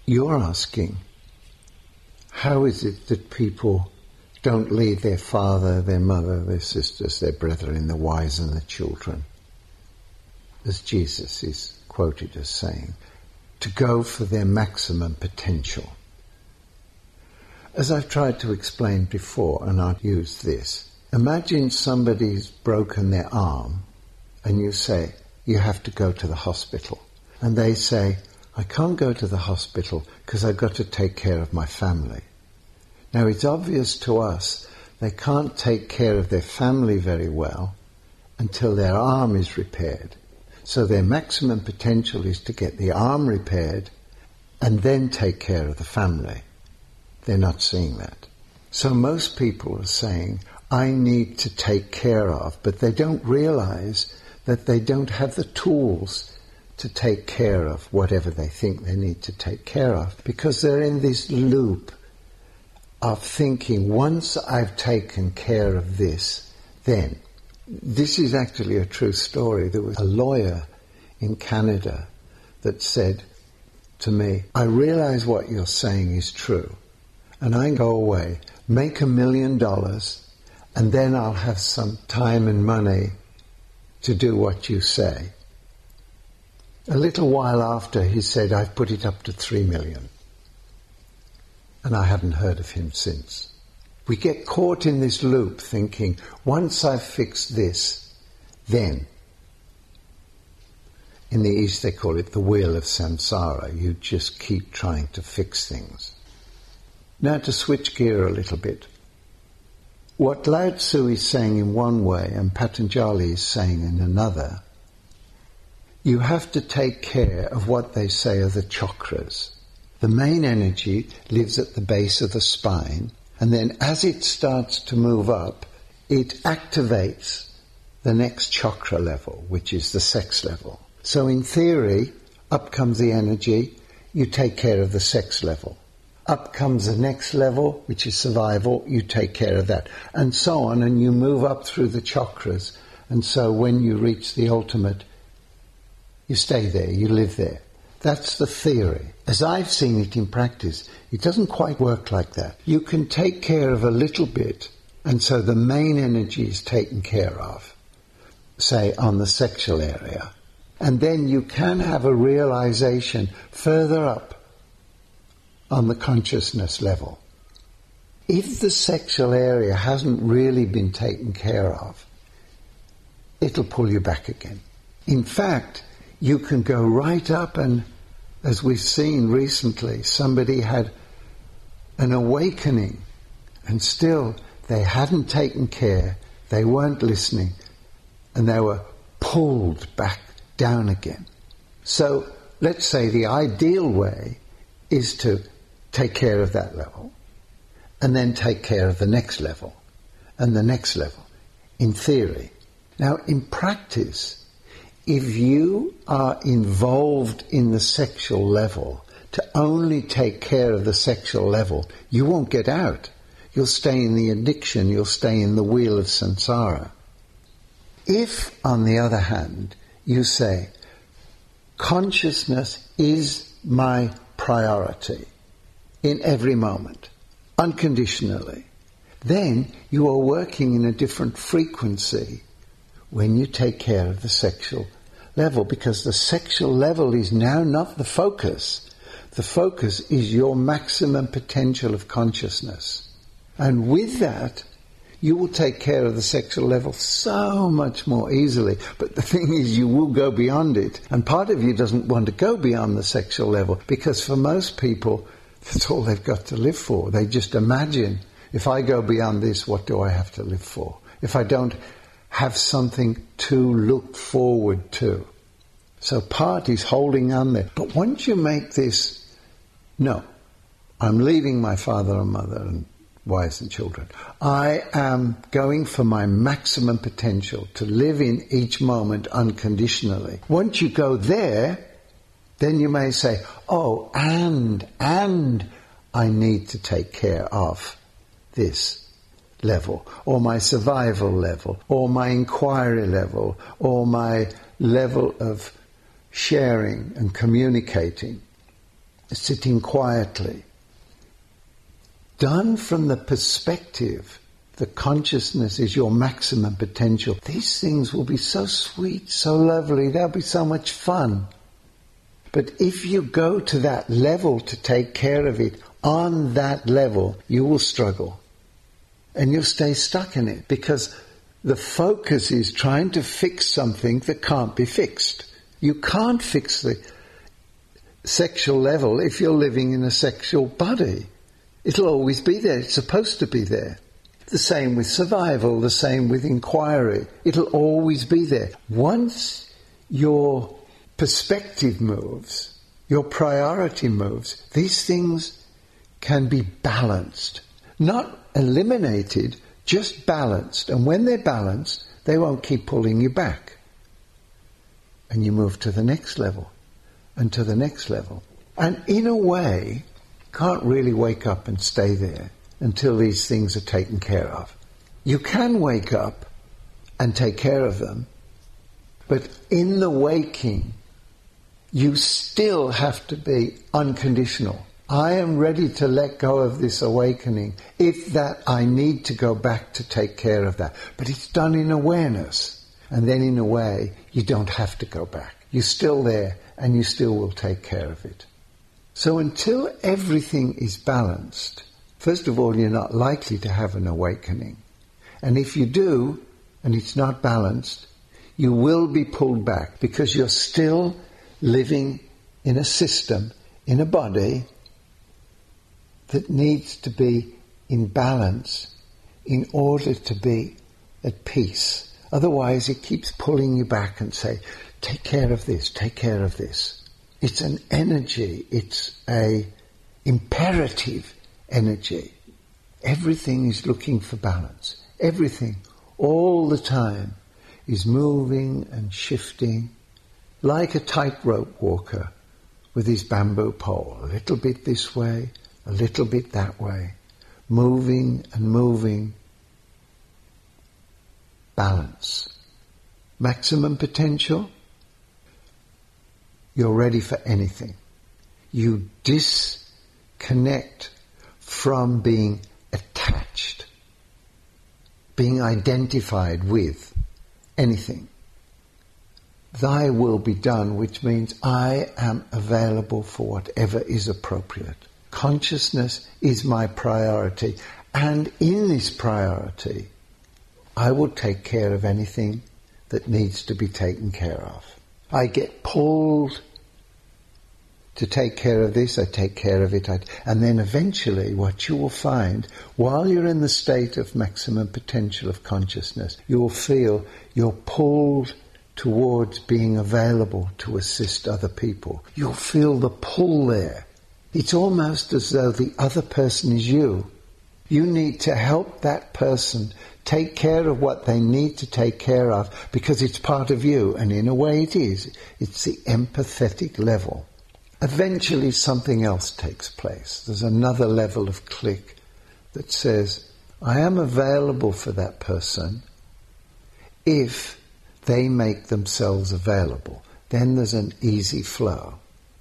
You're asking, how is it that people don't leave their father, their mother, their sisters, their brethren, the wives and the children, as Jesus is quoted as saying, to go for their maximum potential? As I've tried to explain before, and I've used this, imagine somebody's broken their arm and you say, you have to go to the hospital. And they say, I can't go to the hospital because I've got to take care of my family. Now it's obvious to us they can't take care of their family very well until their arm is repaired. So their maximum potential is to get the arm repaired and then take care of the family. They're not seeing that. So most people are saying, I need to take care of, but they don't realize that they don't have the tools to take care of whatever they think they need to take care of, because they're in this loop of thinking, once I've taken care of this, then. This is actually a true story. There was a lawyer in Canada that said to me, I realize what you're saying is true, and I go away, make $1 million, and then I'll have some time and money to do what you say. A little while after, he said, I've put it up to 3 million. And I haven't heard of him since. We get caught in this loop thinking, once I've fixed this, then. In the East they call it the wheel of samsara. You just keep trying to fix things. Now to switch gear a little bit. What Lao Tzu is saying in one way and Patanjali is saying in another, you have to take care of what they say are the chakras. The main energy lives at the base of the spine, and then as it starts to move up, it activates the next chakra level, which is the sex level. So in theory, up comes the energy, you take care of the sex level. Up comes the next level, which is survival, you take care of that. And so on, and you move up through the chakras. And so when you reach the ultimate, you stay there, you live there. That's the theory. As I've seen it in practice, it doesn't quite work like that. You can take care of a little bit, and so the main energy is taken care of, say on the sexual area. And then you can have a realization further up on the consciousness level. If the sexual area hasn't really been taken care of, it'll pull you back again. In fact, you can go right up, and as we've seen recently, somebody had an awakening and still they hadn't taken care, they weren't listening, and they were pulled back down again. So let's say the ideal way is to take care of that level and then take care of the next level and the next level, in theory. Now in practice, if you are involved in the sexual level to only take care of the sexual level, you won't get out. You'll stay in the addiction, you'll stay in the wheel of samsara. If, on the other hand, you say, consciousness is my priority in every moment, unconditionally, then you are working in a different frequency when you take care of the sexual level, because the sexual level is now not the focus. The focus is your maximum potential of consciousness. And with that, you will take care of the sexual level so much more easily. But the thing is, you will go beyond it. And part of you doesn't want to go beyond the sexual level, because for most people, that's all they've got to live for. They just imagine, if I go beyond this, what do I have to live for? If I don't have something to look forward to. So part is holding on there. But once you make this, no, I'm leaving my father and mother and wives and children. I am going for my maximum potential to live in each moment unconditionally. Once you go there, then you may say, oh, and I need to take care of this level, or my survival level, or my inquiry level, or my level of sharing and communicating. sitting quietly, done from the perspective that consciousness is your maximum potential, these things will be so sweet, so lovely, they'll be so much fun. But if you go to that level to take care of it, on that level, you will struggle. And you'll stay stuck in it, because the focus is trying to fix something that can't be fixed. You can't fix the sexual level if you're living in a sexual body. It'll always be there. It's supposed to be there. The same with survival, the same with inquiry. It'll always be there. Once your perspective moves, your priority moves, these things can be balanced. Not eliminated, just balanced. And when they're balanced, they won't keep pulling you back. And you move to the next level, and to the next level. And in a way, can't really wake up and stay there until these things are taken care of. You can wake up and take care of them, but in the waking, you still have to be unconditional. I am ready to let go of this awakening if that I need to go back to take care of that. But it's done in awareness. And then in a way, you don't have to go back. You're still there and you still will take care of it. So until everything is balanced, first of all, you're not likely to have an awakening. And if you do, and it's not balanced, you will be pulled back because you're still living in a system, in a body that needs to be in balance in order to be at peace. Otherwise, it keeps pulling you back and say, take care of this, take care of this. It's an energy, it's a imperative energy. Everything is looking for balance. Everything, all the time, is moving and shifting like a tightrope walker with his bamboo pole. A little bit this way, a little bit that way. Moving and moving. Balance. Maximum potential. You're ready for anything. You disconnect from being attached, being identified with anything. Thy will be done, which means I am available for whatever is appropriate. Consciousness is my priority, and in this priority, I will take care of anything that needs to be taken care of. I get pulled to take care of this, I take care of it, and then eventually what you will find, while you're in the state of maximum potential of consciousness, you will feel you're pulled towards being available to assist other people. You'll feel the pull there. It's almost as though the other person is you. You need to help that person take care of what they need to take care of because it's part of you, and in a way it is. It's the empathetic level. Eventually something else takes place. There's another level of click that says, I am available for that person if they make themselves available. Then there's an easy flow.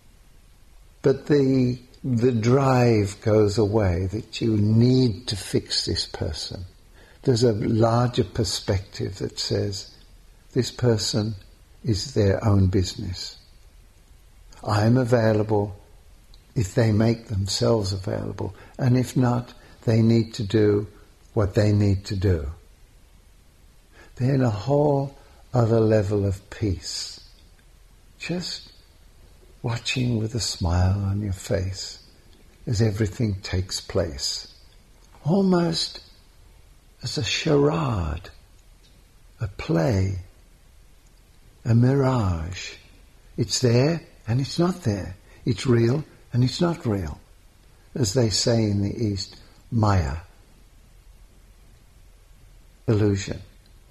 But the drive goes away that you need to fix this person. There's a larger perspective that says this person is their own business. I am available if they make themselves available, and if not, they need to do what they need to do. They're in a whole other level of peace. Just watching with a smile on your face as everything takes place. Almost as a charade, a play, a mirage. It's there and it's not there. It's real and it's not real. As they say in the East, Maya. Illusion.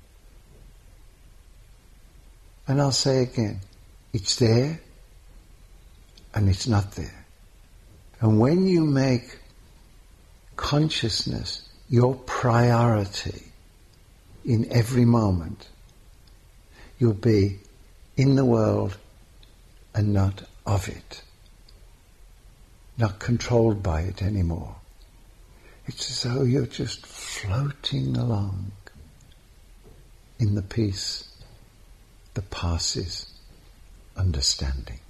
And I'll say again, it's there and it's not there. And when you make consciousness your priority in every moment, you'll be in the world and not of it. not controlled by it anymore. It's as though you're just floating along in the peace that passes understanding.